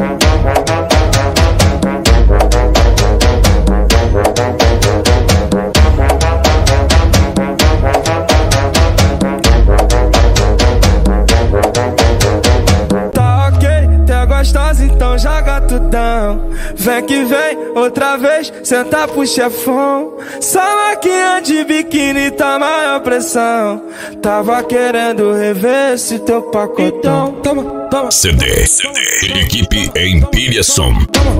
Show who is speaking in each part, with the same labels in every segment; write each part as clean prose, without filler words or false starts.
Speaker 1: Então joga tudão, vem que vem, outra vez, senta pro chefão. Salaquinha de biquíni tá maior pressão. Tava querendo rever esse teu pacotão. Toma, toma.
Speaker 2: CD. Equipe Empilha Som.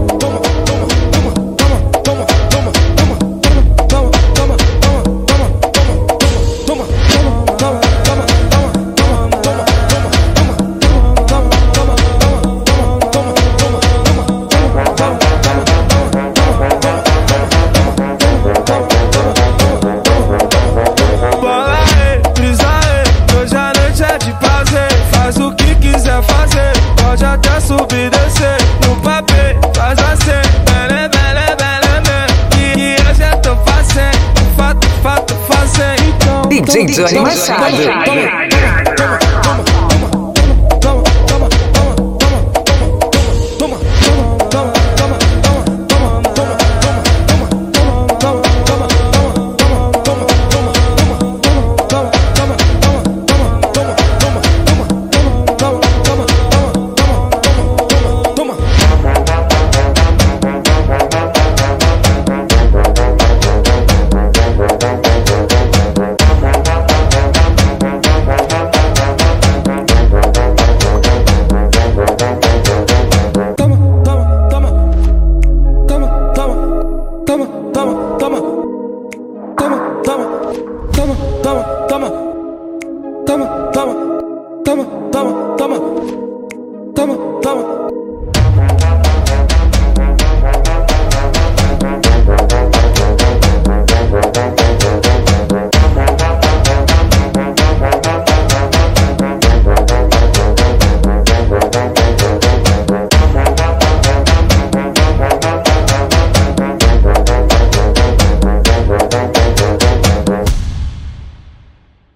Speaker 1: Pode até subir e descer no papel, faz assim, bele, bele, bele, bele. E hoje eu tô fazendo, fato, fazendo.
Speaker 3: DJ Johnny Machado.
Speaker 1: Toma.